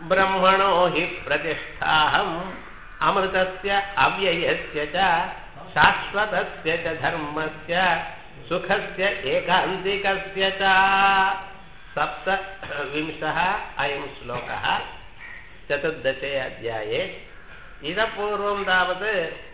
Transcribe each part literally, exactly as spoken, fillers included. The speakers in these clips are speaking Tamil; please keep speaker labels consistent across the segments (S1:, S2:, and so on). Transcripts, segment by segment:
S1: ब्रह्मणो हि प्रतिष्ठाहम् अमृतस्य अव्ययस्य च शाश्वतस्य च धर्मस्य सुखस्य एकान्तिकस्य च। सप्तविंशः अयं श्लोकः चतुर्दशे अध्याये। इतः पूर्वं तावत्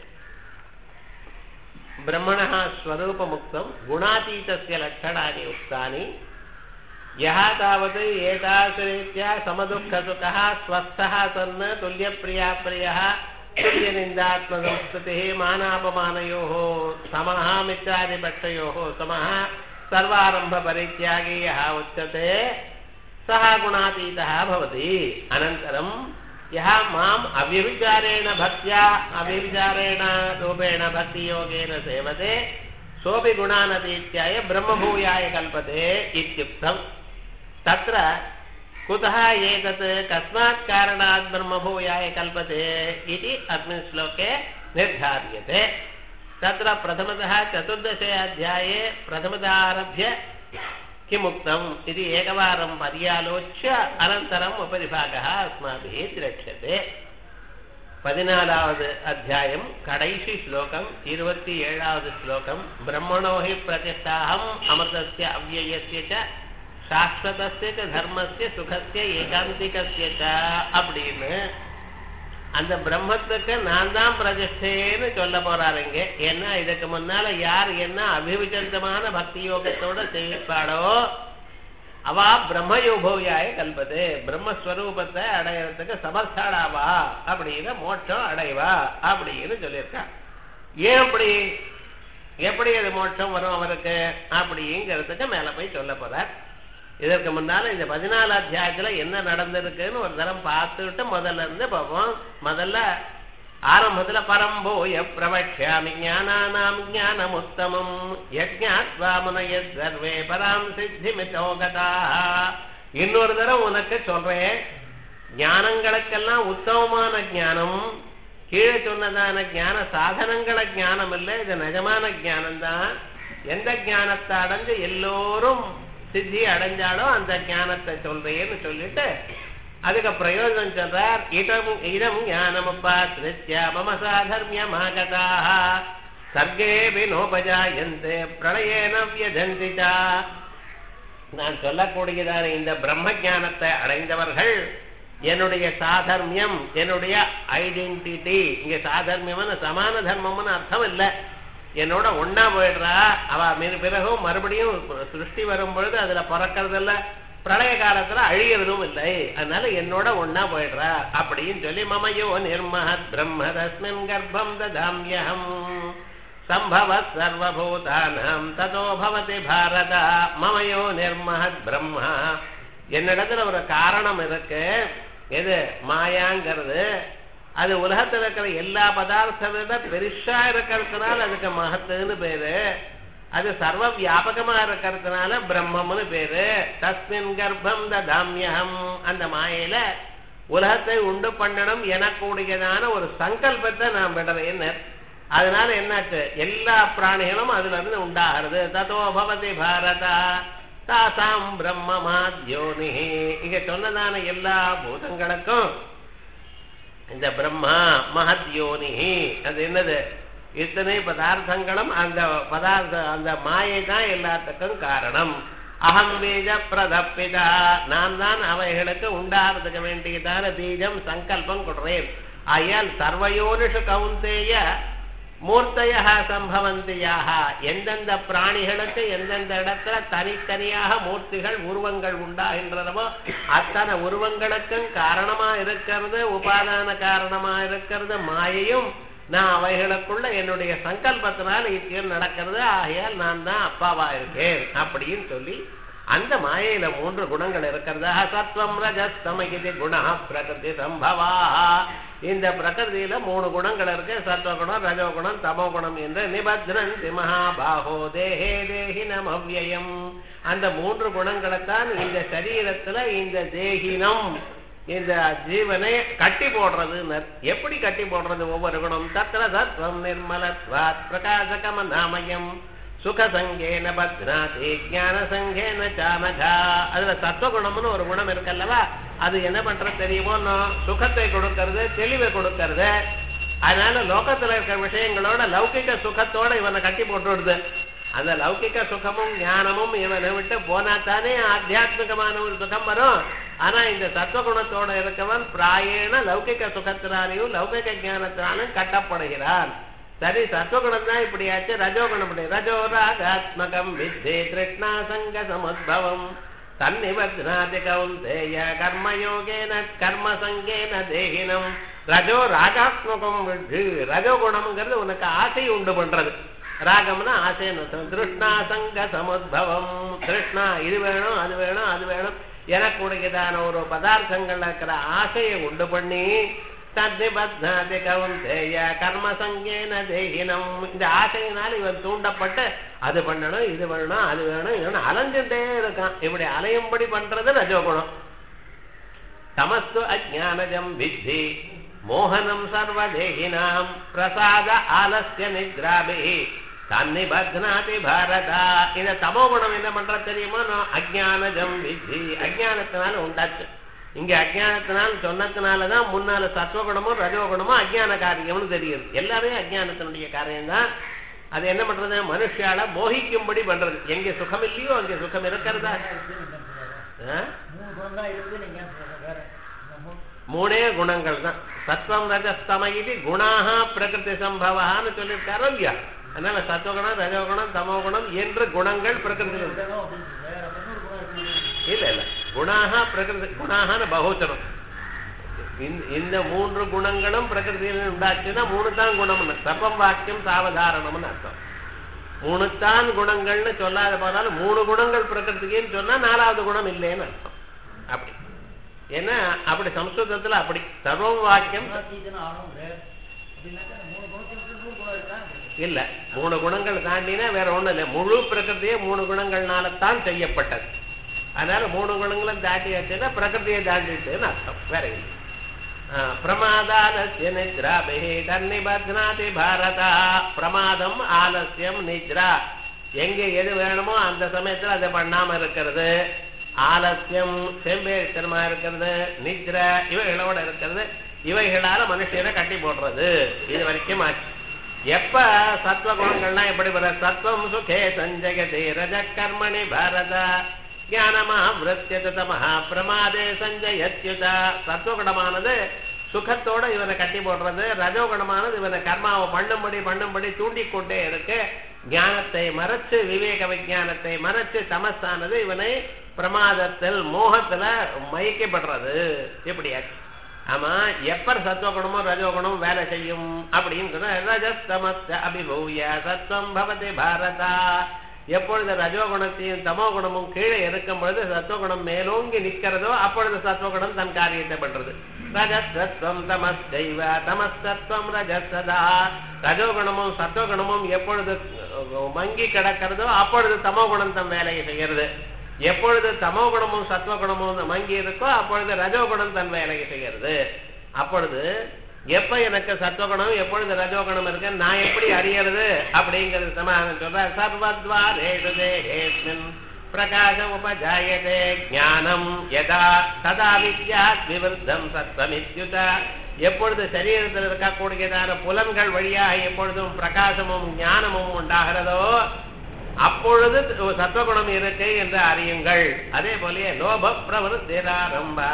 S1: ब्रह्मणः स्वरूपमुक्तं, गुणातीतस्य लक्षणानि उक्तानि। यः तावत् एतादृशरीत्या समदुःखसुखः स्वस्थः सन् तुल्यप्रियाप्रियः तुल्यनिन्दात्मसंस्कृतिः मानापमानयोः समः मित्रादिपक्षयोः समः सर्वारम्भपरित्यागी यः उच्यते सः गुणातीतः भवति। अनन्तरं यः माम् अव्यभिचारेण भक्त्या अव्यभिचारेण रूपेण भक्तियोगेन सेवते सोऽपि गुणानतीत्याय ब्रह्मभूयाय कल्पते इत्युक्तम्। तत्र कुतः एतत् कस्मात् कारणात् ब्रह्मभूयाय कल्पते इति अस्मिन् श्लोके निर्धार्यते। तत्र प्रथमतः चतुर्दशे अध्याये प्रथमतः आरभ्य किमुक्तम् इति एकवारं पर्यालोच्य अनन्तरम् उपरिभागः अस्माभिः द्रक्ष्यते। பதினாலாவது அத்தியாயம் கடைசி ஸ்லோகம் இருபத்தி ஏழாவது ஸ்லோகம். பிரம்மணோ ஹி பிரதிஷ்டாஹம் அமிர்தஸ்ய அவ்யயஸ்ய ச சாஸ்வதஸ்ய ச தர்மஸ்ய சுகஸ்ய ஏகாந்திகஸ்ய ச அப்படின்னு அந்த பிரம்மத்துக்கு நான் தான் பிரதிஷ்டேன்னு சொல்ல போறாருங்க. ஏன்னா இதுக்கு முன்னால யார் என்ன அபிவிச்சந்தமான பக்தி யோகத்தோட செய்வாளோ அவா பிரம்மயோபோயாய கல்பது, பிரம்மஸ்வரூபத்தை அடையறதுக்கு சமர்த்தாடாவா அப்படின்னு மோட்சம் அடைவா அப்படின்னு சொல்லியிருக்கா. ஏன் அப்படி, எப்படி அது மோட்சம் வரும் அவருக்கு அப்படிங்கிறதுக்கு மேல போய் சொல்ல போறார். இதற்கு முன்னால இந்த பதினாலு அத்தியாயத்துல என்ன நடந்திருக்குன்னு ஒரு தரம் பார்த்துட்டு முதல்ல இருந்து பார்ப்போம். முதல்ல ஆரம்பத்துல பரம்போய பிரவக்ஷ்யாமி ஞானானாம் ஞானமுத்தமம் யஜ்ஞாத்வா முனயத் சர்வே பராம் சித்திமிதோகதா. இன்னொரு தரம் உனக்கு சொல்றேன், ஞானங்களுக்கெல்லாம் உத்தமமான ஞானம் கீழே சொன்னதான ஞான சாதனங்கள ஞானம் இல்லை, இது நிஜமான ஞானம்தான். எந்த ஞானத்தை அடைஞ்சு எல்லோரும் சித்தி அடைஞ்சாலோ அந்த ஞானத்தை சொல்றேன்னு சொல்லிட்டு அதுக்கு பிரயோஜனம் சொல்றார். இதம் இதம் ஞானமுபாஸ்ரித்ய மம சாதர்மியமாகதாஹ சர்கே வினோபஜாயந்தே பிரளயேன வியஜந்தி ச. நான் சொல்லக்கூடியதான இந்த பிரம்ம ஞானத்தை அடைந்தவர்கள் என்னுடைய சாதர்மியம், என்னுடைய ஐடென்டிட்டி, இங்க சாதர்மியம்னு சமான தர்மம்னு அர்த்தம் இல்லை, என்னோட ஒன்னா போயிடுறா அவ பிறகும் மறுபடியும் சிருஷ்டி வரும் பொழுது அதுல பிறக்கிறதில்ல, பிரளய காலத்துல அழியறதும் இல்லை, அதனால என்னோட ஒன்னா போயிடுறா அப்படின்னு சொல்லி மமயோ நிர்மஹத் பிரம்ம தஸ்மின் கர்ப்பம் ததாம்யஹம் சம்பவத் சர்வபூதானாம் ததோ பவதி பாரத. மமயோ நிர்மஹத் பிரம்மா, என்னிடத்துல ஒரு காரணம் இருக்கு, எது மாயாங்கிறது. அது உலகத்தில் இருக்கிற எல்லா பதார்த்தத்தை பெருசா இருக்கிறதுனால அதுக்கு மகத்துன்னு பேரு, அது சர்வ வியாபகமா இருக்கிறதுனால பிரம்மம்னு பேரு. தஸ்மின் கர்ப்பம் ததாம்யஹம், அந்த மாயையில உலகத்தை உண்டு பண்ணணும் எனக்கூடியதான ஒரு சங்கல்பத்தை நான் விடுறேன்னு. அதனால என்னாச்சு, எல்லா பிராணிகளும் அதுல இருந்து உண்டாகிறது. ததோ பவதி பாரதா தாசாம் பிரம்ம மாத்யோனி. இங்க சொன்னதான எல்லா பூதங்களுக்கும் இந்த பிரம்மா மஹத்யோனி, அது என்னது, இத்தனை பதார்த்தங்களும் அந்த பதார்த்த அந்த மாயை தான் எல்லாத்துக்கும் காரணம். அகம் பீஜ பிரதப்பிதா, நான் தான் அவைகளுக்கு உண்டாகிறதுக்கு வேண்டியதான பீஜம் சங்கல்பம் கொடுறேன். ஆயால் சர்வயோனிஷு கவுந்தேய மூர்த்தையா சம்பவந்தியாக, எந்தெந்த பிராணிகளுக்கு எந்தெந்த இடத்துல தனித்தனியாக மூர்த்திகள் உருவங்கள் உண்டாகின்றனவோ அத்தனை உருவங்களுக்கும் காரணமா இருக்கிறது, உபாதான காரணமா இருக்கிறது மாயையும். நான் அவைகளுக்குள்ள என்னுடைய சங்கல்பத்தினால இத்தியம் நடக்கிறது, ஆகையால் நான் தான் அப்பாவா இருக்கேன் அப்படின்னு சொல்லி அந்த மாயையில மூன்று குணங்கள் இருக்கிறதா. சத்வம் ரஜஸ் தமகிதி குணா பிரகிருதி சம்பவா. இந்த பிரகிருதியில மூணு குணங்கள் இருக்கு, சத்வகுணம் ரஜோகுணம் தமோகுணம் என்று. நிபத்ரந்தி மகாபாகோ தேஹே தேஹினம் அவ்யயம். அந்த மூன்று குணங்களைத்தான் இந்த சரீரத்துல இந்த தேகினம் இந்த ஜீவனை கட்டி போடுறது. எப்படி கட்டி போடுறது ஒவ்வொரு குணம்? தத்ர சத்வம் நிர்மலத்வாத் பிரகாசகம நாமயம் சுகசங்கேன பத்னாதி ஞான சங்கேன சாமகா. அதுல சத்வகுணம்னு ஒரு குணம் இருக்கல்லவா, அது என்ன பண்றது தெரியுமோ, சுகத்தை கொடுக்கறது, தெளிவை கொடுக்கறது. அதனால லோகத்துல இருக்கிற விஷயங்களோட லௌகிக சுகத்தோட இவனை கட்டி போட்டுடுது. அந்த லௌகிக சுகமும் ஞானமும் இவனை விட்டு போனா தானே ஆத்தியாத்மிகமான ஒரு சுகம் வரும். ஆனா இந்த சத்வகுணத்தோட இருக்கவன் பிராயண லௌகிக சுகத்தினாலையும் லௌகிக ஞானத்தினாலும் கட்டப்படுகிறான். சரி, சத்வகுணம் தான் இப்படியாச்சு, ரஜோகுணம் ரஜோ ராகாத்மகம் வித்தே கிருஷ்ணா சங்க சமுத்பவம் தன்னிபத்னாதி கௌந்தேய கர்மயோகேன கர்மசங்கேன தேகினம். ரஜோ ராகாத்மகம் விட்டு, ரஜோகுணம்ங்கிறது உனக்கு ஆசையை உண்டு பண்றது. ராகம்னா ஆசைன்னு திருஷ்ணா சங்க சமுத்பவம். கிருஷ்ணா இது வேணும் அது வேணும் அது வேணும் எனக்கு உடையதான ஒரு பதார்த்தங்கள் இருக்கிற ஆசையை உண்டு பண்ணி தன்னிபத்னாதி கௌந்தேய கர்மசங்கேன தேகினம். இந்த ஆசையினால் இவன் தூண்டப்பட்டு அது பண்ணணும் இது வேணும் அது வேணும் இவன் அலைஞ்சுட்டே இருக்கான். இப்படி அலையும்படி பண்றது ரஜோகுணம். தமஸ்து அஜ்ஞானஜம் வித்தி மோகனம் சர்வதேகினாம் பிரசாத ஆலஸ்ய நித்ராபி தன்னிபத்னாதி பாரதா. இந்த தமோ குணம் என்ன பண்ற தெரியுமா, அஜ்ஞானஜம் வித்தி, அஜ்ஞானத்தினால உண்டாச்சு. இங்க அஜ்ஞானத்தினால் சொன்னதுனாலதான் முன்னால சத்வகுணமும் ரஜோகுணமும் அஜ்ஞான காரியம்னு தெரியுது. எல்லாமே அஜ்ஞானத்தினுடைய காரியம் தான். அது என்ன பண்றது, மனுஷால மோகிக்கும்படி பண்றது. எங்க சுகம் இல்லையோ அங்க சுகம் இருக்கிறதா. மூணே குணங்கள் தான். சத்வம் ரஜஸ்தம இது குணாக பிரகிருதி சம்பவான்னு சொல்லியிருக்காரோ இல்லையா. அதனால சத்வகுணம் ரஜோகுணம் தமோகுணம் என்று குணங்கள் பிரகிருதி. இல்ல இல்ல குணாக பிரகிருதி, குணாக பகுச்சனம். இந்த மூன்று குணங்களும் பிரகிருதியில் உண்டாச்சுன்னா மூணு தான் குணம்னு சர்வம் வாக்கியம் சாவதாரணம்னு அர்த்தம். மூணு தான் குணங்கள்னு சொல்லாத போதாலும் மூணு குணங்கள் பிரகிருதிக்குன்னு சொன்னா நாலாவது குணம் இல்லைன்னு அர்த்தம். அப்படி ஏன்னா அப்படி சம்ஸ்கிருதத்துல அப்படி சர்வம் வாக்கியம் இல்ல. மூணு குணங்கள் தாண்டினா வேற ஒண்ணும் இல்லை. முழு பிரகிருதியே மூணு குணங்கள்னால்தான் செய்யப்பட்டது. அதனால மூணு குணங்களும் தாண்டியாச்சுன்னா பிரகிருதியை தாண்டிட்டுன்னு அர்த்தம், வேற இல்லை. பிரமாதாலஸ்ய நித்ராபி தன்னிபத்னாதி பாரதா. பிரமாதம் ஆலஸ்யம் நித்ரா, எங்க எது வேணுமோ அந்த சமயத்துல அதை பண்ணாம இருக்கிறது. ஆலஸ்யம் செம்பேரித்தனமா இருக்கிறது. நித்ரா இவைகளோட இருக்கிறது. இவைகளால மனுஷனை கட்டி போடுறது. இது வரைக்கும் ஆச்சு. எப்ப சத்வ குணங்கள்லாம் எப்படி வர, சத்வம் சுகே சஞ்சயதே ரஜ கர்மணி பாரத ஞானமா விரத்தியத தமஹா பிரமாதே சஞ்சயத்யுதா. சத்வகுணமானது சுகத்தோட இவனை கட்டி போடுறது. ரஜோகுணமானது இவனை கர்மாவை பண்ணும்படி பண்ணும்படி தூண்டிக்கொண்டே இருக்கு. ஞானத்தை மறைச்சு விவேக விஞ்ஞானத்தை மறைச்சு தமசானது இவனை பிரமாதத்தில் மோகத்துல மயக்கப்படுறது. எப்படியாச்சு. ஆமா, எப்ப சத்வகுணமும் ரஜோகுணமும் வேலை செய்யும் அப்படின்னு சொன்னா ரஜஸ்தமஸ்த அபிபூய சத்வம் பவதி பாரதா. எப்பொழுது ரஜோகுணத்தையும் தமோ குணமும் கீழே இருக்கும் பொழுது சத்வகுணம் மேலோங்கி நிற்கிறதோ அப்பொழுது சத்வகுணம் தன் காரியத்தை பண்றது. ரஜஸ்தம் தமஸ்தைவ தமஸ்தம் ரஜசதா. ரஜோகுணமும் சத்வகுணமும் எப்பொழுது மங்கி கிடக்கிறதோ அப்பொழுது தமோ குணம் தன் வேலையை செய்கிறது. எப்பொழுது தமோ குணமும் சத்வகுணமும் மங்கி இருக்கோ அப்பொழுது ரஜோகுணம் தன் வேலையை செய்கிறது. அப்பொழுது எப்ப எனக்கு சத்வகுணம் எப்பொழுது ரஜோகுணம் இருக்கு நான் எப்படி அறியறது அப்படிங்கிறது சமாதானம் சொல்ற. சர்வத்வாரேஷு தேஹேஸ்மின் பிரகாசம் உபஜாயதே ஞானம் யதா ததா வித்யாத் விவர்த்தம் சத்வமித்யுதா. எப்பொழுது சரீரத்தில் இருக்கக்கூடியதான புலன்கள் வழியாக எப்பொழுதும் பிரகாசமும் ஞானமும் உண்டாகிறதோ அப்பொழுது சத்வகுணம் இருக்கு என்று அறியுங்கள். அதே போல லோப பிரவருத்திராரம்பா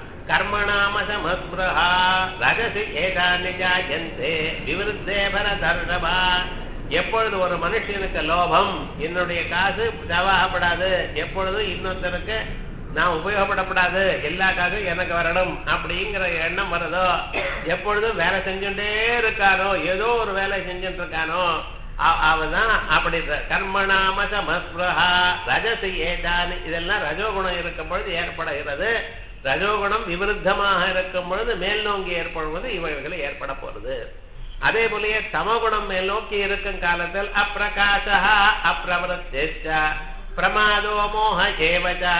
S1: கர்மணாமசமஸ்பிருஹா ரஜசி ஏதானி ஜாயந்தே விவருத்தே பரதர்ஷபா. எப்பொழுது ஒரு மனுஷனுக்கு லோபம், என்னுடைய காசு செலவாகப்படாது, எப்பொழுதும் இன்னொருத்தருக்கு நான் உபயோகப்படப்படாது, எல்லா காசும் எனக்கு வரணும் அப்படிங்கிற எண்ணம் வருதோ, எப்பொழுதும் வேலை செஞ்சுட்டே இருக்கானோ, ஏதோ ஒரு வேலை செஞ்சுட்டு இருக்கானோ அவதான் அப்படி கர்மணாமசமஸ்பிருஹா ரஜசி ஏதானி. இதெல்லாம் ரஜோகுணம் இருக்கும் பொழுது ஏற்படுகிறது. ரஜோகுணம் விவருத்தமாக இருக்கும் பொழுது மேல் நோக்கி ஏற்படுவது இவைகளை ஏற்பட போறது. அதே போலயே தமகுணம் மேல் நோக்கி இருக்கும் காலத்தில் அப்பிரகாசா அப்பிரவருத்தேச்ச பிரமாதோ மோஹ ஏவசா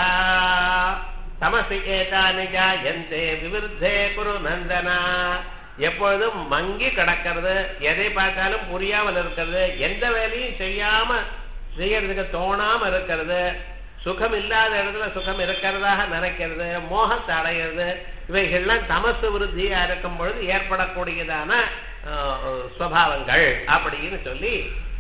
S1: தமசி ஏதானி ஜாயந்தே விவருத்தே குரு நந்தனா. எப்பொழுதும் மங்கி கிடக்கிறது, எதை பார்த்தாலும் புரியாமல் இருக்கிறது, எந்த வேலையும் செய்யாம செய்யறதுக்கு தோணாம இருக்கிறது, சுகம் இல்லாத இடத்துல சுகம் இருக்கிறதாக நினைக்கிறது, மோகத்தை அடைகிறது, இவைகள்லாம் தமசு விருத்தியா இருக்கும் பொழுது ஏற்படக்கூடியதான ஸ்வபாவங்கள் அப்படின்னு சொல்லி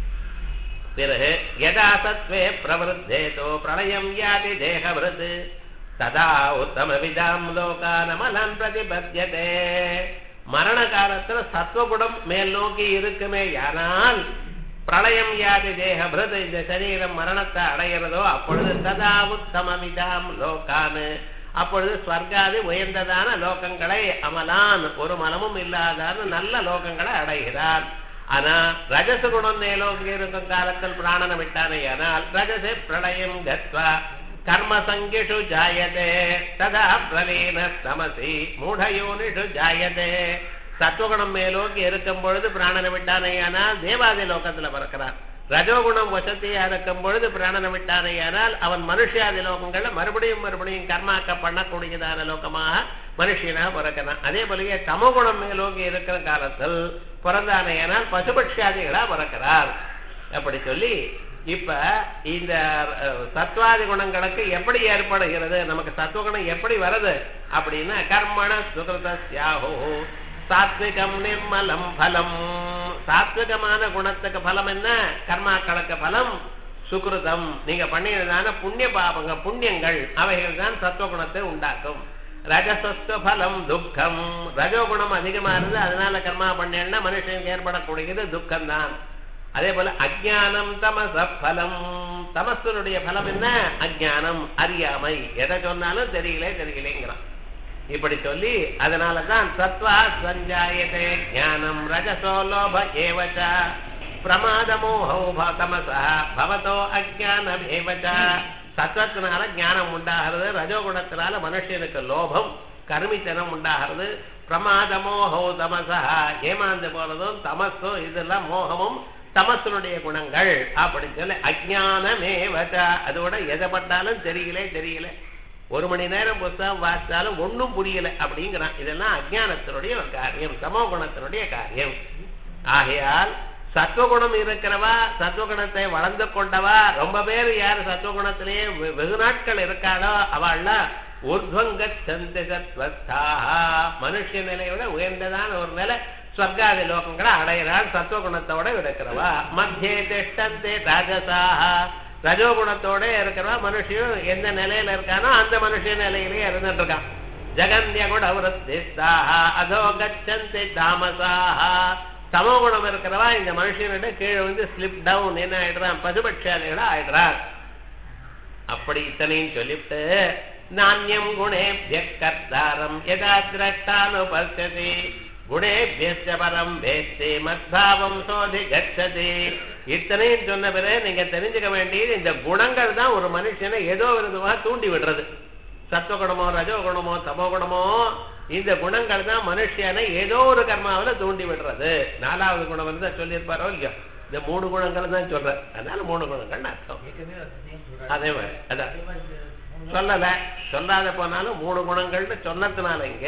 S1: பிறகு யதா சத்வே பிரவருத்தேதோ பிரளயம் யாதி தேகவிருத் ததா உத்தம விதாம் லோகானமலம் பிரதிபத்தியதே. மரண காலத்துல சத்வகுணம் மேல் நோக்கி இருக்குமே யானால் பிரளயம் யாதி தேகபிருத் இந்த சரீரம் மரணத்தை அடைகிறதோ அப்பொழுது ததா உத்தம விதாம் லோகான் அப்பொழுது ஸ்வர்காதி உயர்ந்ததான லோகங்களை அமலான் ஒரு மலமும் இல்லாதான நல்ல லோகங்களை அடைகிறார். ஆனா ரஜச குணம் மேலோக்கி இருக்கும் காலத்தில் பிராணனை விட்டானே ஆனால் ரஜசே பிரளயம் கத்வா கர்ம சங்கிஷு ஜாயதே ததா பிரலீன தமசி மூடயோனிஷு ஜாயதே. சத்துவகுணம் மேலோக்கி இருக்கும் பொழுது பிராணனை விட்டானே ஆனால் தேவாதி லோகத்துல பிறக்கிறான். ரஜோகுணம் வசதியா இருக்கும் பொழுது பிராணனை விட்டானே ஆனால் அவன் மனுஷியாதி லோகங்கள்ல மறுபடியும் மறுபடியும் கர்மாக்க பண்ணக்கூடியதான லோகமாக மனுஷியனாக பிறக்கிறான். அதே போலயே தமோகுணம் மேலோக்கி இருக்கிற காலத்தில் பிறந்தானே ஆனால் பசுபட்சியாதிகளா பிறக்கிறார். அப்படி சொல்லி இப்ப இந்த சத்வாதி குணங்களுக்கு எப்படி ஏற்படுகிறது, நமக்கு சத்துவகுணம் எப்படி வருது அப்படின்னா கர்மண சுகிருதஸ்யாஹோ சாத்விகம் நிர்மலம் பலம். சாத்விகமான குணத்துக்கு பலம் என்ன? கர்மாக்களுக்கு பலம் சுகிருதம். நீங்க பண்ணினதான புண்ணிய பாபங்க புண்ணியங்கள் அவைகள் தான் சத்துவகுணத்தை உண்டாக்கும். ரஜசஸ்து பலம் துக்கம். ரஜோகுணம் அதிகமா இருந்து அதனால கர்மா பண்ணேன்னா மனுஷனுக்கு ஏற்படக்கூடியது துக்கம் தான். அதே போல அஜ்ஞானம் தமச பலம். தமசனுடைய பலம் என்ன? அஜ்ஞானம், அறியாமை. எதை சொன்னாலும் தெரியலே தெரியலேங்கிறான். இப்படி சொல்லி அதனாலதான் சத்வா சஞ்சாயதே ஞானம் ரஜசோ லோப ஏவச பிரமாதமோஹோ தமசா பவதோ அஜ்ஞானம் ஏவச. சத்வத்தினால ஞானம் உண்டாகிறது, ரஜோகுணத்தினால மனுஷனுக்கு லோபம் கருமித்தனம் உண்டாகிறது. பிரமாதமோஹோ தமசா ஏமாந்து போறதும் தமசும் இதெல்லாம் மோகமும் தமசனுடைய குணங்கள் அப்படி சொல்லி அஜ்ஞானமேவச. அதோட எதை பட்டாலும் தெரியலே தெரியல, ஒரு மணி நேரம் புத்தகம் வாசித்தாலும் ஒன்னும் புரியல அப்படிங்கிறான். இதெல்லாம் அஜ்ஞானத்தினுடைய ஒரு காரியம், சமோ குணத்தினுடைய காரியம். ஆகையால் சத்வகுணம் இருக்கிறவா, சத்வகுணத்தை வளர்ந்து கொண்டவா ரொம்ப பேர் யாரு சத்வகுணத்திலேயே வெகு நாட்கள் இருக்காளோ அவள்லாம் மனுஷ நிலையோட உயர்ந்ததான ஒரு நிலை ஸ்வர்காதி லோகங்களை அடைகிறாள் சத்வகுணத்தோட இருக்கிறவா. மத்தியே திஷ்டந்தே ராஜசாக. ரஜோகுணத்தோட இருக்கிறவா மனுஷியும் எந்த நிலையில இருக்கானோ அந்த மனுஷ நிலையிலேயே இருந்துட்டு இருக்கான். ஜகன்ய குண விருத்திஸ்தாக அதோ கச்சந்தி தாமசாக. சமோ குணம் இருக்கிறவா இந்த மனுஷனிட கீழே வந்து ஸ்லிப் டவுன் என்ன ஆயிடுறான், பசுபட்சியாதிகளா ஆயிடுறார். அப்படி இத்தனையும் சொல்லிவிட்டு நானியம் குணேபிய கர்த்தாரம் யதா திரஷ்டானுபஸ்யதி குணேபியஸ்ய பரம் வேத்தி மத்பாவம் சோதி கச்சதி. இத்தனையும் சொன்ன பிறகு நீங்க தெரிஞ்சுக்க வேண்டியது இந்த குணங்கள் தான் ஒரு மனுஷனை ஏதோ விதமாக தூண்டி விடுறது. சத்துவகுணமோ ரஜோகுணமோ தமோகுணமோ இந்த குணங்கள் தான் மனுஷனை ஏதோ ஒரு கர்மாவில தூண்டி விடுறது. நாலாவது குணம் வந்து சொல்லியிருப்பாரோ இல்லையோ, இந்த மூணு குணங்கள் தான் சொல்ற, அதனால மூணு குணங்கள் அர்த்தம். அதே மாதிரி அதான் சொல்லல, சொல்லாத போனாலும் மூணு குணங்கள்னு சொன்னதுனால இங்க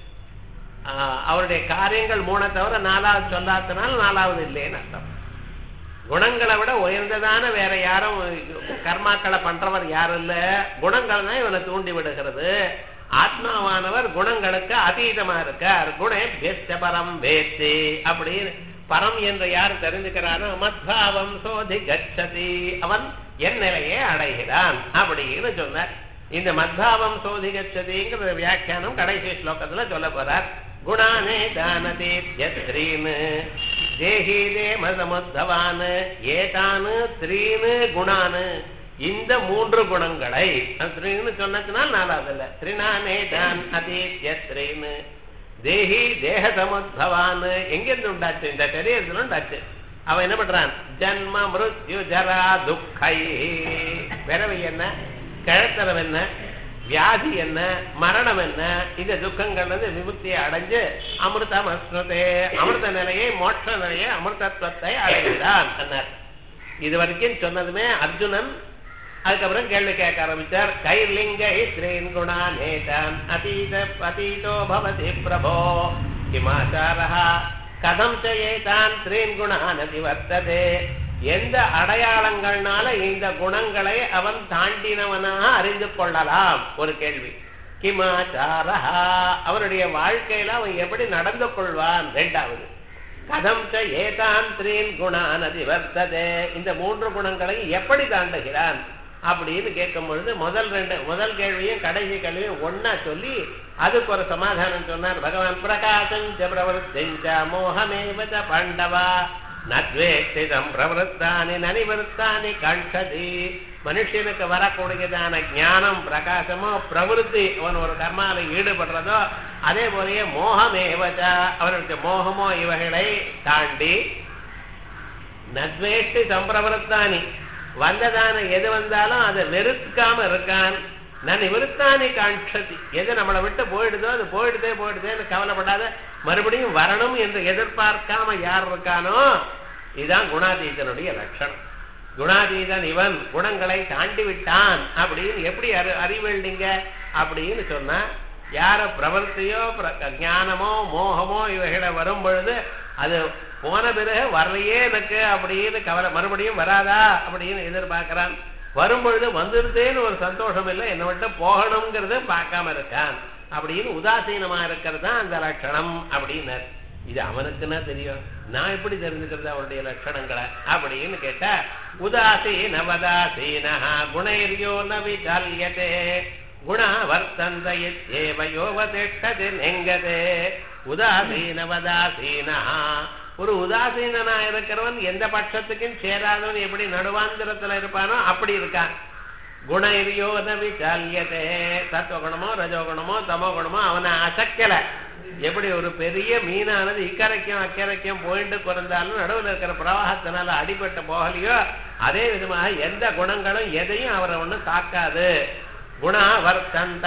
S1: அவருடைய காரியங்கள் மூணை தவிர நாலாவது சொல்லாததுனால நாலாவது இல்லைன்னு அர்த்தம். குணங்களை விட உயர்ந்ததான வேற யாரும் கர்மாக்களை பண்றவர் யாரும் இல்ல, குணங்கள் தான் இவனை தூண்டி விடுகிறது. ஆத்மாவானவர் குணங்களுக்கு அதீதமா இருக்கார். குணே பரம் வேத்தி அப்படின்னு பரம் என்று யார் தெரிஞ்சுக்கிறானோ மத்பாவம் சோதி கச்சதி அவன் என் நிலையை அடைகிறான் அப்படின்னு சொன்னார். இந்த மத்பாவம் சோதி கச்சதிங்கிற வியாக்கியானம் கடைசி ஸ்லோகத்துல சொல்ல போறார். குணானே தானதேத்யத்ரீன் தேஹி தேமசமுத்தவான் ஏதானு த்ரீனு குணானு. இந்த மூன்று குணங்களை த்ரீன்னு சொன்னதுனால் நாலாவது இல்ல, த்ரினானே தான் அதேத்யத்ரீன் தேஹி தேக சமுத்பவான். எங்கிருந்து உண்டாச்சு? இந்த சரீரத்துல உண்டாச்சு. அவன் என்ன பண்றான்? ஜன்ம மிருத்யு ஜரா துக்கை. பிறவி என்ன, கிழத்தனம் என்ன, வியாதி என்ன, மரணம் என்ன, இந்த துக்கங்கள் வந்து விமுக்தியை அடைஞ்சு அமிர்தம் அஸ்ருதே அமிர்த நிலையை மோட்ச நிலையை அமிர்தத்துவத்தை அடைகிறான் சொன்னார். இது வரைக்கும் சொன்னதுமே அர்ஜுனன் அதுக்கப்புறம் கேள்வி கேட்க ஆரம்பிச்சார். கைர்லிங்கை ஸ்ரீன் குணா நேதான் அதீத அதீதோ பவதி பிரபோ கிமாச்சாரஹ கதம் சேதான் ஸ்ரீன் குணான் அதிவர்த்ததே எந்த அடையாளங்கள்னால இந்த குணங்களை அவன் தாண்டினவனாக அறிந்து கொள்ளலாம்? ஒரு கேள்வி. கிமாச்சாரா, அவனுடைய வாழ்க்கையில அவன் எப்படி நடந்து கொள்வான்? ரெண்டாவது, கதம் ச ஏதான் த்ரீன் குணான் அதிவர்த்ததே, இந்த மூன்று குணங்களை எப்படி தாண்டுகிறான் அப்படின்னு கேட்கும் பொழுது முதல் ரெண்டு முதல் கேள்வியும் கடைசி கேள்வியும் ஒன்னா சொல்லி அதுக்கு ஒரு சமாதானம் சொன்னார் பகவான். பிரகாசஞ்ச பிரவருத்தஞ்ச மோகமேவ பாண்டவா நத்வேஷ்டிதம் பிரவருத்தானி நனிவருத்தானி கண்டதி. மனுஷனுக்கு வரக்கூடியதான ஞானம் பிரகாசமோ பிரவருத்தி அவன் ஒரு கர்மால ஈடுபடுறதோ அதே போலயே மோகமேவச்ச அவனுக்கு மோகமோ இவைகளை தாண்டி நத்வேஷ்டி சம்பிரவருத்தானி வந்ததான எது வந்தாலும் அதை வெறுக்காம இருக்கான். நான் நிவருத்தானி காட்சதி, எது நம்மளை விட்டு போயிடுதோ அது போயிடுதே போயிடுதேன்னு கவலைப்படாத மறுபடியும் வரணும் என்று எதிர்பார்க்காம யார் இருக்கானோ இதுதான் குணாதீதனுடைய லட்சணம். குணாதீதன் இவன் குணங்களை தாண்டி விட்டான் அப்படின்னு எப்படி அறி அறிவீங்க அப்படின்னு சொன்னா, யார பிரவர்த்தியோ ஞானமோ மோகமோ இவைகளை வரும் பொழுது அது போன பிறகு வரலையே எனக்கு அப்படின்னு கவலை, மறுபடியும் வராதா அப்படின்னு எதிர்பார்க்கிறான். வரும்பொழுது வந்துருதேன்னு ஒரு சந்தோஷம் இல்லை, என்னை விட்டு போகணுங்கிறத பார்க்காம இருக்கான் அப்படின்னு உதாசீனமா இருக்கிறது தான் அந்த லட்சணம் அப்படின்னார். இது அவனுக்குன்னா தெரியும், நான் எப்படி தெரிஞ்சுக்கிறது அவருடைய லட்சணங்களை அப்படின்னு கேட்டா, உதாசீன வதாசீனா குணைரியோ நவிகல்யதே குணா வர்த்தந்த யோவதிஷ்டதி நெங்கதே. உதாசீன வதாசீனா, ஒரு உதாசீனா இருக்கிறவன் எந்த பட்சத்துக்கும் சேராதவன் எப்படி நடுவாந்திரத்துல இருப்பானோ அப்படி இருக்கான். குணைரியோ நவிகல்யதே, சத்வகுணமோ ரஜோகுணமோ தமோ குணமோ அவனை அசக்கல. எப்படி ஒரு பெரிய மீனானது இக்கரைக்கும் அக்கரைக்கும் போயிட்டு குறைந்தாலும் நடுவில் இருக்கிற பிரவாகத்தினால அடிபட்டு போகலையோ அதே விதமாக எந்த குணங்களும் எதையும் அவரை ஒண்ணு தாக்காது. குணா வர்த்தந்த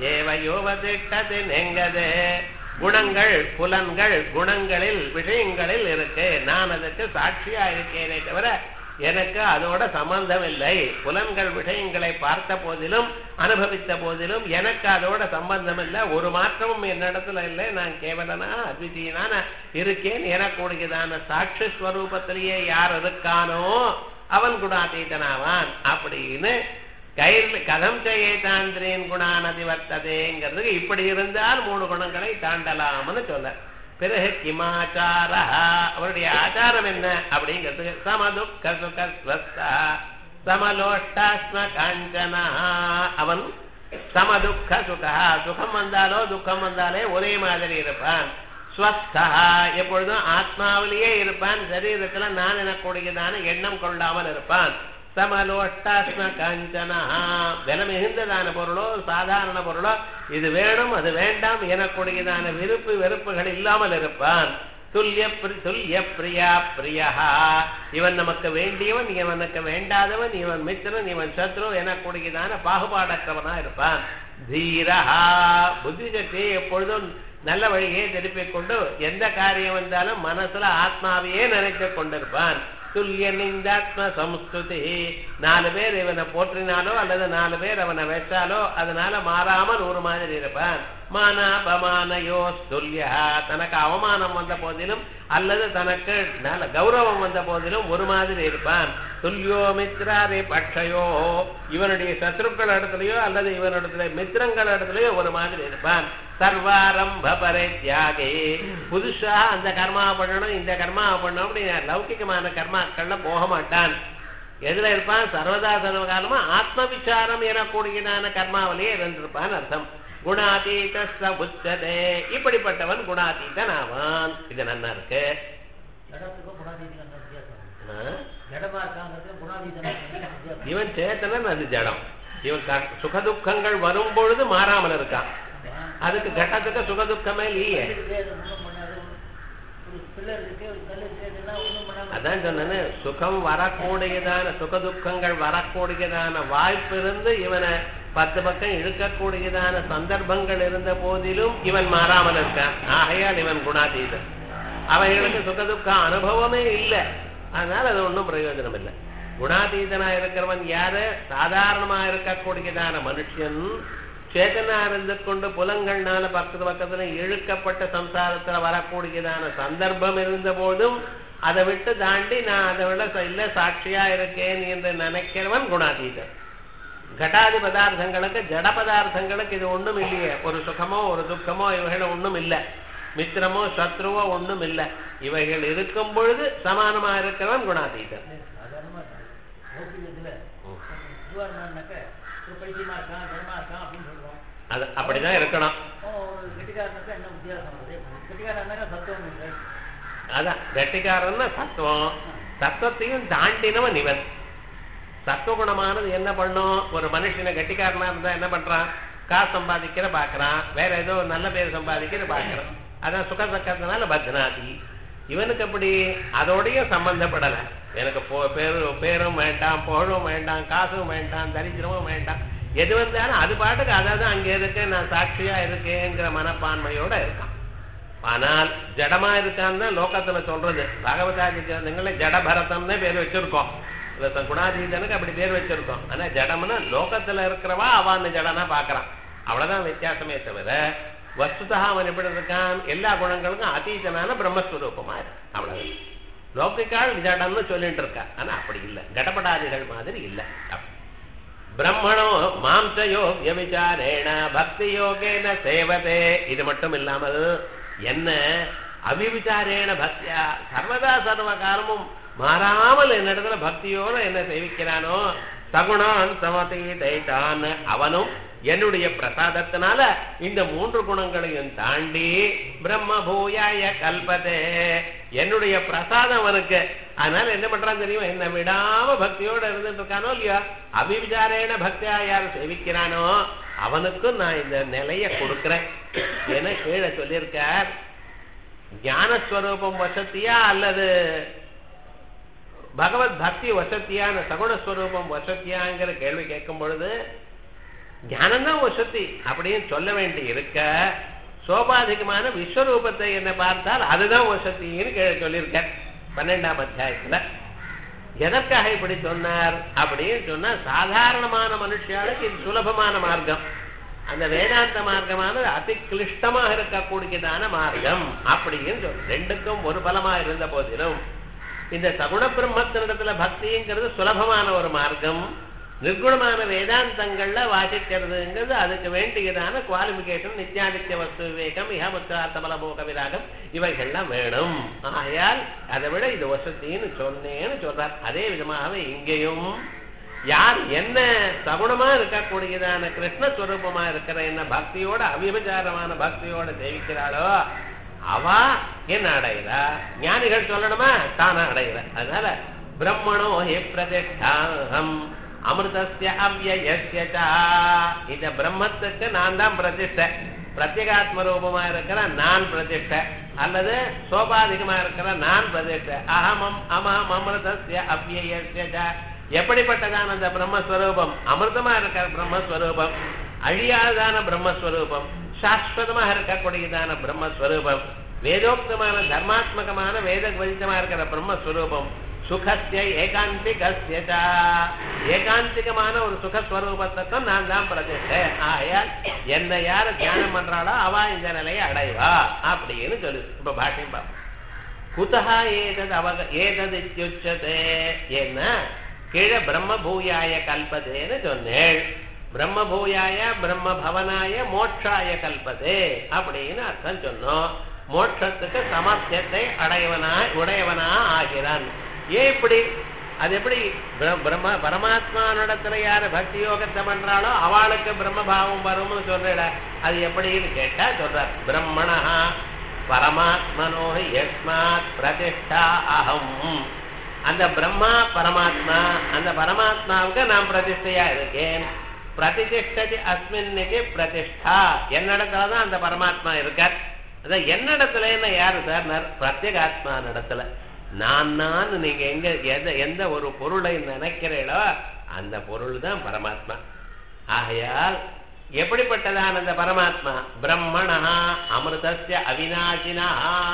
S1: யோவதிஷ்டதி நெங்கதே. குணங்கள் புலன்கள் குணங்களில் விஷயங்களில் இருக்கு, நான் அதுக்கு சாட்சியா இருக்கேனே தவிர எனக்கு அதோட சம்பந்தம் இல்லை. புலன்கள் விஷயங்களை பார்த்த போதிலும் அனுபவித்த போதிலும் எனக்கு அதோட சம்பந்தம் இல்லை, ஒரு மாற்றமும் என்னிடத்துல இல்லை, நான் கேவலனா அத்விதீயனான இருக்கேன் எனக்கூடியதான சாட்சி ஸ்வரூபத்திலேயே யார் இருக்கானோ அவன் குணாதீதனாவான் அப்படின்னு கையில் கதம் செய்யேதாந்திரேன் குணானதி வர்த்ததேங்கிறதுக்கு இப்படி இருந்தால் மூணு குணங்களை தாண்டலாம்னு சொல்ல. பிறகு கிமாச்சார, அவருடைய ஆச்சாரம் என்ன அப்படிங்கிறதுக்கு சமதுக்க சுகஸ்வஸ்தா சமலோஷ்டாஸ்ம காஞ்சனா, அவன் சமதுக்க சுகா, சுகம் வந்தாலோ துக்கம் வந்தாலே ஒரே மாதிரி இருப்பான். ஸ்வஸ்தா, எப்பொழுதும் ஆத்மாவிலேயே இருப்பான், சரீரத்துல நான் எனக்கூடியதான எண்ணம் கொள்ளாமல் இருப்பான். சமலோஷ்டாஸ்ம காஞ்சனா, வில மிகுந்ததான பொருளோ சாதாரண பொருளோ இது வேணும் அது வேண்டாம் எனக்கூடியதான விருப்பு வெறுப்புகள் இல்லாமல் இருப்பான். துல்லிய துல்லிய பிரியா பிரியா, இவன் நமக்கு வேண்டியவன் இவனுக்கு வேண்டாதவன், இவன் மித்திரன் இவன் சத்ரு எனக்கூடியதான பாகுபாடற்றவனா இருப்பான். தீரஹா, புத்தி சக்தியை எப்பொழுதும் நல்ல வழியே திருப்பிக் கொண்டு எந்த காரியம் வந்தாலும் மனசுல ஆத்மாவையே நினைத்து கொண்டிருப்பான். துல்லிய நிந்தாத்ம சம்ஸ்கிருதி, நாலு பேர் இவனை போற்றினாலோ அல்லது நாலு பேர் அவனை வச்சாலோ அதனால மாறாமல் ஒரு மாதிரி இருப்பான். மானாபமானயோ துல்லியா, தனக்கு அவமானம் வந்த போதிலும் அல்லது தனக்கு நல்ல கௌரவம் வந்த போதிலும் ஒரு மாதிரி இருப்பான். துல்லியோ மித்ராரே பட்சயோ, இவனுடைய சத்ருக்கள் இடத்துலயோ அல்லது இவனிடத்துல மித்திரங்கள் இடத்துலயோ ஒரு மாதிரி இருப்பான். சர்வாரம்ப பரித்யாகே, புதுசா அந்த கர்மாவை பண்ணணும் இந்த கர்மாவை பண்ணணும் அப்படி லௌகிகமான கர்மாக்கள்ல போக மாட்டான். எதுல இருப்பான்? சர்வதா சர்வகாலமா ஆத்ம விசாரம் எனக்கூடியதான கர்மாவிலேயே இருந்திருப்பான் அர்த்தம். குணாதீத உச்சதே, இப்படிப்பட்டவன் குணாதீதன் ஆவான். இது நல்லா இருக்கு. இவன் சேத்தனன், அது ஜடம். இவன் சுகதுக்கங்கள் வரும் பொழுது மாறாமல் இருக்கான். அதுக்கு கட்டத்துக்கு சுகதுக்கமே இல்லையே. அதான் சொன்ன சுகம் வரக்கூடியதான சுகதுக்கங்கள் வரக்கூடியதான வாய்ப்பு இருந்து இவனை பத்து பக்கம் இழுக்கக்கூடியதான சந்தர்ப்பங்கள் இருந்த போதிலும் இவன் மாறாமல் இருக்கான். ஆகையால் இவன் குணாதீதன். அவைகளுக்கு சுகதுக்க அனுபவமே இல்லை, அதனால அது ஒன்றும் பிரயோஜனம் இல்லை. குணாதீதனா இருக்கிறவன் யாரு? சாதாரணமா இருக்கக்கூடியதான மனுஷன் சேதனா இருந்து கொண்டு புலங்கள்னால பக்கத்து பக்கத்துல இழுக்கப்பட்ட சம்சாரத்துல வரக்கூடியதான சந்தர்ப்பம் இருந்த போதும் அதை விட்டு தாண்டி நான் அதை விட இல்ல சாட்சியா இருக்கேன் என்று நினைக்கிறவன் குணாதீதன். கட்டாதி பதார்த்தங்களுக்கு ஜட பதார்த்தங்களுக்கு இது ஒண்ணும் இல்லையே. ஒரு சுகமோ ஒரு துக்கமோ இவைகள் ஒண்ணும் இல்லை. மித்திரமோ சத்ருவோ ஒண்ணும் இல்லை. இவைகள் இருக்கும் பொழுது சமானமா இருக்கிறவன் குணாதீதன். அது அப்படிதான் இருக்கணும். அதான் கெட்டிக்காரன்னா சத்துவம். சத்துவத்தையும் தாண்டினவன் இவன். சத்துவகுணமானது என்ன பண்ணும்? ஒரு மனுஷனை கெட்டிக்காரனா இருந்தா என்ன பண்றான்? காசு சம்பாதிக்கிற பாக்குறான், வேற ஏதோ நல்ல பேர் சம்பாதிக்கிற பாக்குறான். அதான் சுக சக்கரத்தினால பத்னாதி. இவனுக்கு அப்படி அதோடையும் சம்பந்தப்படல. எனக்கு பேரு பேரும் வேண்டாம், புகழும் வேண்டாம், காசும் வேண்டாம், தரித்திரமும் வேண்டாம். எது வந்தாலும் அது பாட்டுக்கு அதாவது அங்க இருக்கு, நான் சாட்சியா இருக்கேங்கிற மனப்பான்மையோட இருக்கான். ஆனால் ஜடமா இருக்கான்னு தான் லோகத்துல சொல்றது. பகவதாதிகளை ஜடபரதம்னே பேர் வச்சிருக்கோம். குணாதீதனுக்கு அப்படி பேர் வச்சிருக்கோம். ஆனா ஜடம்னா லோகத்துல இருக்கிறவா அவன் ஜடனா பாக்குறான். அவ்வளவுதான் வித்தியாசமே தவிர வஸ்துதா அவன் எப்படி இருக்கான்? எல்லா குணங்களுக்கும் அதீதனான பிரம்மஸ்வரூபமா இருக்கு. அவ்வளவு. லௌகிக்கால் ஜடம்னு சொல்லிட்டு இருக்கா. ஆனா அப்படி இல்லை. கடப்படாதிகள் மாதிரி இல்லை. பிரம்மணோ மாம்சயோ விசாரேண பக்தி யோகேன சேவதே. இது மட்டும் இல்லாமல் என்ன அவிவிசாரேன பக்தியா சர்வதா சர்வ காலமும் மாறாமல் என்னிடத்துல பக்தியோட என்ன சேவிக்கிறானோ சகுணான் சமதி தைத்தான் அவனும் என்னுடைய பிரசாதத்தினால இந்த மூன்று குணங்களையும் தாண்டி பிரம்ம பூயாய கல்பதே. என்னுடைய பிரசாதம் அவனுக்கு. அதனால என்ன பண்றான் தெரியும்? என்ன விடாம பக்தியோட இருந்துட்டு இருக்கானோ இல்லையா? அபிவிசாரேன பக்தியா யார் சேவிக்கிறானோ அவனுக்கும் நான் இந்த நிலைய கொடுக்கிறேன் என கீழே சொல்லியிருக்கார். ஞானஸ்வரூபம் வசத்தியா அல்லது பகவத் பக்தி வசத்தியான சகுணஸ்வரூபம் வசத்தியாங்கிற கேள்வி கேட்கும் பொழுது ஞானம்தான் வசதி அப்படின்னு சொல்ல வேண்டி இருக்க, சோபாதிகமான விஸ்வரூபத்தை என்ன பார்த்தால் அதுதான் வசத்தின்னு கேள்வி சொல்லியிருக்க பன்னெண்டாம் அத்தியாயத்துல. எதற்காக இப்படி சொன்னார் அப்படின்னு சொன்னா, சாதாரணமான மனுஷாளுக்கு இது சுலபமான மார்க்கம். அந்த வேதாந்த மார்க்கமானது அதி கிளிஷ்டமாக இருக்கக்கூடியதான மார்க்கம் அப்படின்னு சொல்ற. ரெண்டுக்கும் ஒரு பலமா இருந்த போதிலும் இந்த சகுண பிரம்மத்தினிடத்துல பக்திங்கிறது சுலபமான ஒரு மார்க்கம். நிர்குணமான வேதாந்தங்கள்ல வாசிக்கிறதுங்கிறது அதுக்கு வேண்டியதான குவாலிபிகேஷன். நித்யாதித்ய வஸ்து விவேகம், இஹமுத்தார்த்தபல போக விராகம் இவைகள்லாம் வேணும். ஆகையால் அதை விட இது வசத்தின்னு சொன்னேன்னு சொல்றார். அதே விதமாகவே இங்கேயும் யார் என்ன சகுணமா இருக்கக்கூடியதான கிருஷ்ணஸ்வரூபமா இருக்கிற என்ன பக்தியோட அவிபச்சாரமான பக்தியோட சேவிக்கிறாளோ அவா என்ன அடைகிறா? ஞானிகள் சொல்லணுமா? தானா அடைகிற. அதனால பிரம்மணோ ஹே பிரதிஷ்டாஹம் அமிர்தஸ்ய அவ்யயஸ்ய ச. இந்த பிரம்மத்துக்கு நான் தான் பிரதிஷ்டை. பிரத்யேகாத்ம ரூபமா இருக்கிற நான் பிரதிஷ்டை அல்லது சோபாதிகமா இருக்கிற நான் பிரதிஷ்டை. அகமம் அமம் அமிர்தஸ்ய அவ்யயஸ்ய ச. எப்படிப்பட்டதான அந்த பிரம்மஸ்வரூபம்? அமிர்தமா இருக்கிற பிரம்மஸ்வரூபம், அழியாதான பிரம்மஸ்வரூபம், சாஸ்வதமாக இருக்கக்கூடியதான பிரம்மஸ்வரூபம், வேதோக்தமான தர்மாத்மகமான வேத கவசிதமா இருக்கிற பிரம்மஸ்வரூபம், சுகஸ்ய ஏகாந்திகஸ்ய ச. ஏகாந்திகமான ஒரு சுகஸ்வரூபத்துக்கும் நான் தான் பிரதிஷ்டை. ஆயால் என்ன யாரு தியானம் பண்றாளோ அவ இந்த நிலையை அடைவா அப்படின்னு சொல்லு. இப்ப பாட்டியம் பாப்போம். குதஹா ஏதது அவக ஏதது இத்யுச்சதே. என்ன கீழே பிரம்ம பூயாய கல்பதேன்னு சொன்னேள். பிரம்ம பூயாய பிரம்ம பவனாய மோட்சாய கல்பதே அப்படின்னு அர்த்தம் சொன்னோம். மோட்சத்துக்கு சமர்த்தியத்தை அடையவனா உடையவனா ஆகிறான். ஏன் இப்படி? அது எப்படி? பிரம்ம பரமாத்மானிடத்துல யாரு பக்தி யோகத்தை பண்றாளோ அவளுக்கு பிரம்ம பாவம் வரும்னு சொல்ற. அது எப்படின்னு கேட்டா சொல்றார். பிரம்மணா பரமாத்மனோ யஸ்மாத் பிரதிஷ்டா அகம். அந்த பிரம்மா பரமாத்மா, அந்த பரமாத்மாவுக்கு நான் பிரதிஷ்டையா இருக்கேன். பிரதிஷ்டதி அஸ்மின்னுக்கு பிரதிஷ்டா. என்னிடத்துலதான் அந்த பரமாத்மா இருக்கார். அதான் என்னிடத்துல என்ன யாரு சார்? பிரத்யேகாத்மா இடத்துல. நான் நான் நீங்க எங்க எந்த எந்த ஒரு பொருளை நினைக்கிறீங்களோ அந்த பொருள் தான் பரமாத்மா. ஆகையால் எப்படிப்பட்டதான் அந்த பரமாத்மா? பிரம்மணா அமிர்தஸ்ய அவிநாசினா,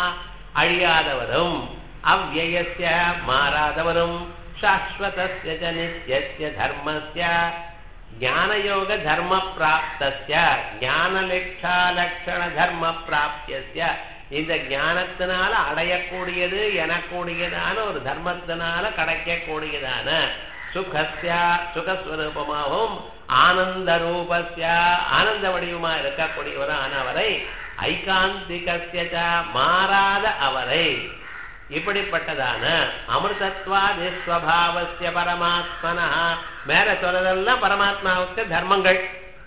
S1: அழியாதவரும் அவ்யயஸ்ய மாறாதவரும் சாஸ்வதஸ்ய ச நித்யஸ்ய தர்மஸ்ய ஞானயோக தர்ம பிராப்தஸ்ய ஞானலட்சா லட்சண தர்ம பிராப்தியஸ்ய இந்த ஞானத்தினால அடையக்கூடியது எனக்கூடியதான ஒரு தர்மத்தினால கிடைக்கக்கூடியதான சுகஸ்யா சுகஸ்வரூபமாகவும் ஆனந்த ரூபஸ்யா ஆனந்த வடிவமா இருக்கக்கூடியவரான அவரை ஐகாந்திகஸ்ய மாறாத அவரை இப்படிப்பட்டதான அமிர்தத்வாதி ஸ்வபாவஸ்ய பரமாத்மனா மேல சொல்றதெல்லாம் பரமாத்மாவுக்கு தர்மங்கள்.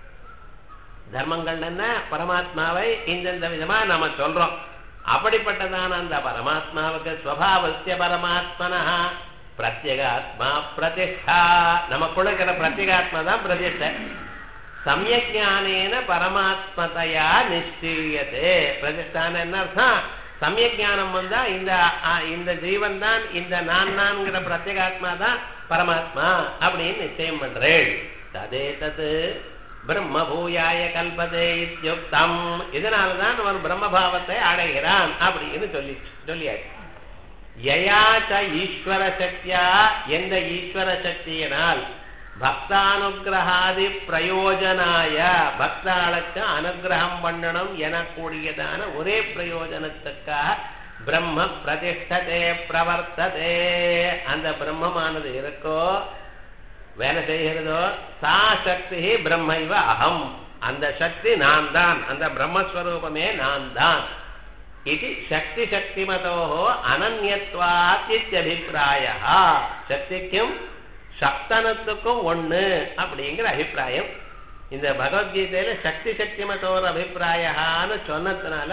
S1: தர்மங்கள் என்ன? பரமாத்மாவை இந்தந்த விதமா நாம சொல்றோம். அப்படிப்பட்டதான அந்த பரமாத்மாவுக்கு ஸ்வபாவஸ்ய பரமாத்மனா பிரத்யேகாத்மா பிரதிஷ்டா நமக்குள்ள இருக்கிற பிரத்யேகாத்மா தான் பிரதிஷ்டை. சமயக் ஞானேன பரமாத்மதையா நிச்சயத்தே. பிரதிஷ்டான என்ன அர்த்தம்? சமயக் ஞானம் வந்தா இந்த இந்த ஜீவன் தான் இந்த நான் நான்கிற பிரத்யேகாத்மா தான் பரமாத்மா அப்படின்னு நிச்சயம் பண்றேன். ததே தது பிரம்ம பூயாய கல்பதே இத்யுக்தம். இதனால்தான் அவன் பிரம்மபாவத்தை அடைகிறான் அப்படின்னு சொல்லி சொல்லியாச்சு. யயாச்ச ஈஸ்வர சக்தியா எந்த ஈஸ்வர சக்தியினால் பக்தானுகிரகாதி பிரயோஜனாய பக்தாளுக்கு அனுகிரகம் பண்ணணும் எனக்கூடியதான ஒரே பிரயோஜனத்துக்காக பிரம்ம பிரதிஷ்டதே பிரவர்த்ததே அந்த பிரம்மமானது இருக்கோ வேலை செய்கிறதோ சா சக்தி பிரம்மைவ அகம் அந்த சக்தி நான் தான் அந்த பிரம்மஸ்வரூபமே நான் தான். இது சக்தி சக்திமதோ அனன்யத்வாத் இத்யபிப்ராயः. சக்திக்கும் சப்தனத்துக்கும் ஒண்ணு அப்படிங்கிற அபிப்பிராயம் இந்த பகவத்கீதையில சக்தி சக்திமதோர் அபிப்பிராயன்னு சொன்னதுனால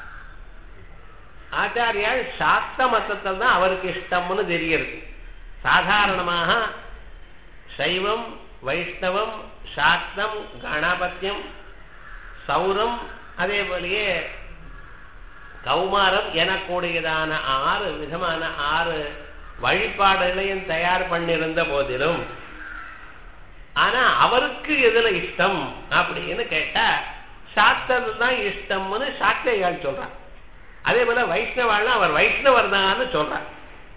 S1: ஆச்சாரியால் சாக்த மதத்தில் தான் அவருக்கு இஷ்டம்னு தெரிகிறது. சாதாரணமாக சைவம் வைஷ்ணவம் சாக்தம் கணபத்தியம் சௌரம் அதே போலயே கௌமாரம் எனக்கூடியதான ஆறு விதமான ஆறு வழிபாடுகளையும் தயார் பண்ணிருந்த போதிலும் ஆனா அவருக்கு எதுல இஷ்டம் அப்படின்னு கேட்டா சாக்தது தான் இஷ்டம்னு சாக்தையால் சொல்றான். அதே போல வைஷ்ணவாள்னா அவர் வைஷ்ணவர் தான் சொல்றார்.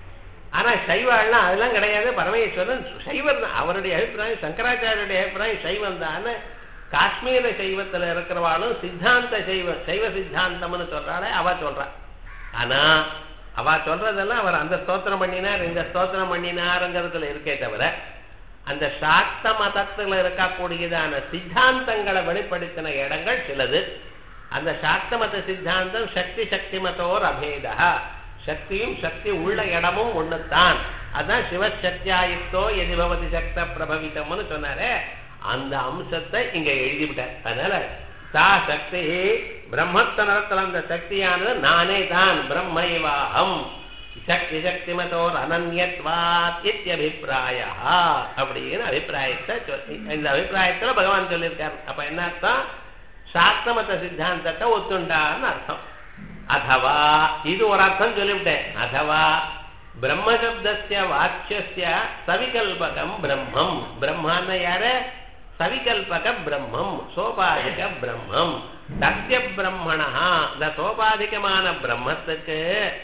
S1: ஆனா சைவாள்னா அதெல்லாம் கிடையாது, பரமேஸ்வரன் சைவர் தான். அவருடைய அபிப்பிராயம் சங்கராச்சாரியுடைய அபிப்பிராயம் சைவம் தான். காஷ்மீர சைவத்துல இருக்கிறவாளும் சித்தாந்த சைவ சைவ சித்தாந்தம்னு சொல்றாளே அவ சொல்றா. ஆனா அவ சொல்றதெல்லாம் அவர் அந்த ஸ்தோத்திரம் பண்ணினார் இந்த ஸ்தோத்திரம் பண்ணினாருங்கிறதுல இருக்கே தவிர அந்த சாக்த மதத்துல இருக்கக்கூடியதான சித்தாந்தங்களை வெளிப்படுத்தின இடங்கள் சிலது. அந்த சாக்த மத சித்தாந்தம் சக்தி சக்தி மதோர் அபேதா. சக்தியும் சக்தி உள்ள இடமும் ஒண்ணுத்தான். அதான் சிவசக்தியாயுக்தோ எதிபவதி சக்த பிரபவிதம்னு சொன்னாரே அந்த அம்சத்தை இங்க எழுதிவிட்டார். அதனால சா சக்தி பிரம்மத்தனத்தில் அந்த சக்தியானது நானே தான் பிரம்மைவாகம் சக்தி சக்தி மதோர் அனன்யத்வாத் இத்யபிப்ராயः அப்படின்னு அபிப்பிராயத்தை இந்த அபிப்பிராயத்துல பகவான் சொல்லியிருக்காரு. அப்ப என்ன அர்த்தம்? சாக்தமத சித்தாந்தத்தை ஒத்துண்டான்னு அர்த்தம். அதவா இது ஒரு அர்த்தம் சொல்லிவிட்டேன். அதவா பிரம்மசப்தஸ்ய வாச்சியஸ்ய சவிகல்பகம் பிரம்மம். பிரம்மான்னு யாரு? சவிகல்பக பிரம்மம் சோபாதிக பிரம்மம். சத்திய பிரம்மணா இந்த சோபாதிகமான பிரம்மத்துக்கு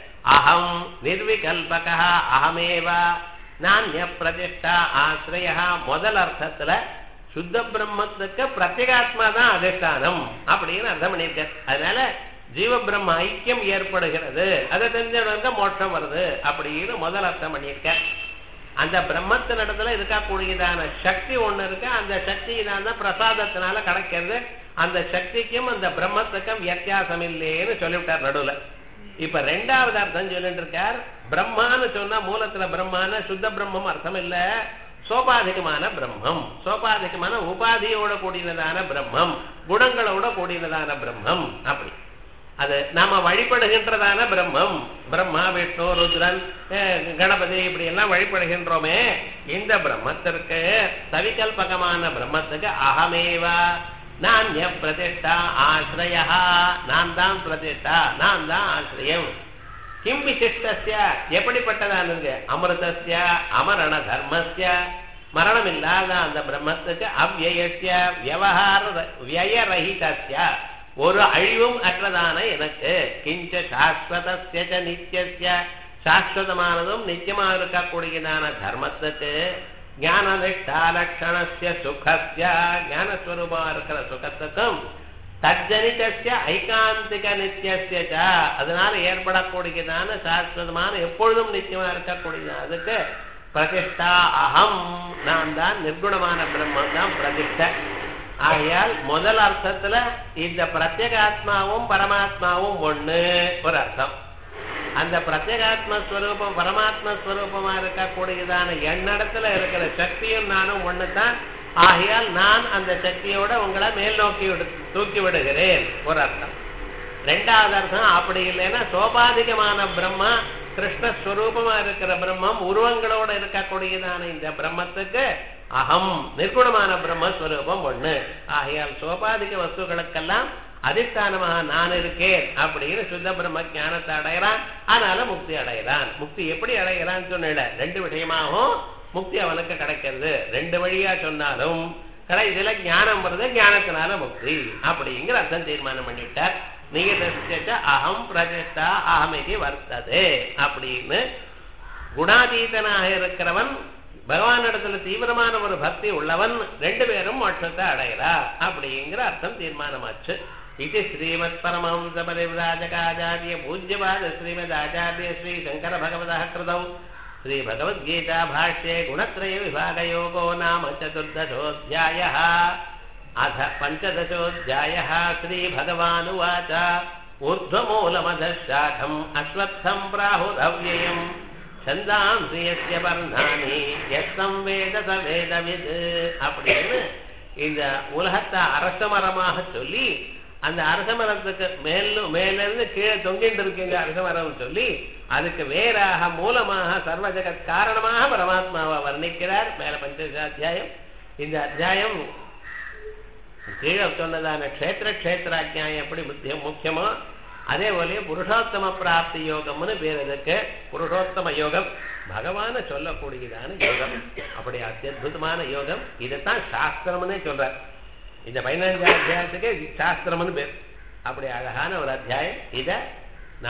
S1: அகம் நிர்விகல்பக அகமேவா நான்ய பிரதிஷ்டா ஆசிரிய முதல் அர்த்தத்துல சுத்த பிரம்மத்துக்கு பிரத்யேகாத்மா தான் அதிஷ்டானம் அப்படின்னு அர்த்தம் பண்ணியிருக்க. அதனால ஜீவ பிரம்ம ஐக்கியம் ஏற்படுகிறது, அதை தெரிஞ்சவங்க மோட்சம் வருது அப்படின்னு முதல் அர்த்தம் பண்ணியிருக்க. அந்த பிரம்மத்தின் இடத்துல இருக்கக்கூடியதான சக்தி ஒண்ணு இருக்கு. அந்த சக்தி தான் பிரசாதத்தினால கிடைக்கிறது. அந்த சக்திக்கும் அந்த பிரம்மத்துக்கும் வித்தியாசம் இல்லைன்னு சொல்லிவிட்டார் நடுவுல. இப்ப ரெண்டாவது அர்த்தம் சொல்லிட்டு இருக்கார். பிரம்மான்னு சொன்னா மூலத்துல பிரம்மான சுத்த பிரம்மம் அர்த்தம் இல்ல, சோபாதிகமான பிரம்மம். சோபாதிகமான உபாதியோட கூடினதான பிரம்மம், குணங்களோட கூடினதான பிரம்மம். அப்படி அது நாம வழிபடுகின்றதான பிரம்மம். பிரம்மா விஷ்ணு ருத்ரன் கணபதி இப்படி எல்லாம் வழிபடுகின்றோமே, இந்த பிரம்மத்திற்கு சவிகல்பகமான பிரம்மத்துக்கு அகமேவா நான்ய பிரதிஷ்டா ஆசிரிய நான் தான் பிரதிஷ்டா நான் தான் ஆசிரியம். கிம் விசிஷ்டஸ்ய எப்படிப்பட்டதானுங்க? அமிர்தஸ்ய அமரண தர்மஸ்ய மரணம் இல்லாத அந்த பிரம்மத்துக்கு அவ்யயஸ்ய வியவஹார வியயரஹிதஸ்ய ஒரு அழிவும் அற்றதான எனக்கு கிஞ்ச சாஸ்வதஸ்ய நித்யஸ்ய சாஸ்வதமானதும் நித்தியமாக இருக்கக்கூடியதான தர்மத்துக்கு ஞான நிஷ்டா லட்சணஸ்ய சுகஸ்ய ஞானஸ்வரூபமா இருக்கிற சுகத்துக்கும் தஜ்ஜனிதஸ்ய ஐகாந்திக நித்தியஸ்ய ச, அதனால ஏற்படக்கூடியதான சாஸ்வதமான எப்பொழுதும் நிச்சயமா இருக்கக்கூடியது அதுக்கு பிரதிஷ்டா அகம், நான் தான் நிர்குணமான பிரம்மன் தான் பிரதிஷ்டை. ஆகையால் முதல் அர்த்தத்துல இந்த பிரத்யேகாத்மாவும் பரமாத்மாவும் ஒண்ணு ஒரு அர்த்தம். அந்த பிரத்யேகாத்மஸ்வரூபம் பரமாத்மஸ்வரூபமா இருக்கக்கூடியதான எண்ணத்துல இருக்கிற சக்தியும் நானும் ஒண்ணுதான். ஆகையால் நான் அந்த சக்தியோட உங்களை மேல் நோக்கி விடு தூக்கி விடுகிறேன் ஒரு அர்த்தம். ரெண்டாவது அர்த்தம் அப்படி இல்லைன்னா சோபாதிகமான பிரம்மா கிருஷ்ணஸ்வரூபமா இருக்கிற பிரம்மம் உருவங்களோட இருக்கக்கூடியதான இந்த பிரம்மத்துக்கு அகம் நிர்குணமான பிரம்மஸ்வரூபம் ஒண்ணு. ஆகையால் சோபாதிக வஸ்துக்களுக்கெல்லாம் அதிஷ்டானமாக நான் இருக்கேன் அப்படின்னு சுத்த பிரம்ம ஞானத்தை அடைகிறான். அதனால முக்தி அடைகிறான். முக்தி எப்படி அடைகிறான்னு சொன்ன ரெண்டு விஷயமாகவும் முக்தி அவனுக்கு கிடைக்கிறது. ரெண்டு வழியா சொன்னாலும் கடைசியில ஞானம் வருது, ஞானத்தினால முக்தி அப்படிங்கிற அர்த்தம் தீர்மானம் பண்ணிவிட்டார். நீங்க அகம் பிரதிஷ்டா அகமிதி வர்த்தது அப்படின்னு குணாதீதனாக இருக்கிறவன் பகவான் இடத்துல தீவிரமான ஒரு பக்தி உள்ளவன் ரெண்டு பேரும் மோட்சத்தை அடைகிறா அப்படிங்கிற அர்த்தம் தீர்மானமாச்சு. இது ஸ்ரீமத் பரமஹம்ச பரிவ்ராஜகாச்சாரிய பூஜ்யபாத ஸ்ரீமத் ஆச்சாரிய ஸ்ரீ சங்கர பகவதः கிருதௌ ஸ்ரீ பகவத்கீதா பாஷ்யே குணத்ரய விபாகயோகோ நாம சதுர்தசோऽध्यायः. अथ पञ्चदशोऽध्यायः श्रीभगवानुवाच ऊर्ध्वमूलमधशाखम् अश्वत्थम् प्राहुरव्ययम् छन्दांसि यस्य वर्णानि यत्सं वेद स वेदवित् அப்படின்னு இந்த உலகத்தை அரச மரமாக சொல்லி அந்த அரச மரத்துக்கு மேலும் மேலிருந்து கீழே தொங்கிட்டு இருக்கீங்க அரச மரம் சொல்லி அதுக்கு வேறாக மூலமாக சர்வ ஜெகத் காரணமாக பரமாத்மாவை வர்ணிக்கிறார். மேல பஞ்சதச அத்தியாயம். இந்த அத்தியாயம் கீழே சொன்னதான க்ஷேத்திர க்ஷேத்திராஜ்ஞாயம் எப்படி முக்கியமோ அதே போலயே புருஷோத்தம பிராப்தி யோகம்னு பேர். இதுக்கு புருஷோத்தம யோகம் பகவான சொல்லக்கூடியதான யோகம். அப்படி அத்தியுதமான யோகம். இதைத்தான் சாஸ்திரம்னே சொல்றார். இந்த பதினஞ்சாம் அத்தியாயத்துக்கு சாஸ்திரம்னு பேர். அப்படி அழகான ஒரு அத்தியாயம். இதை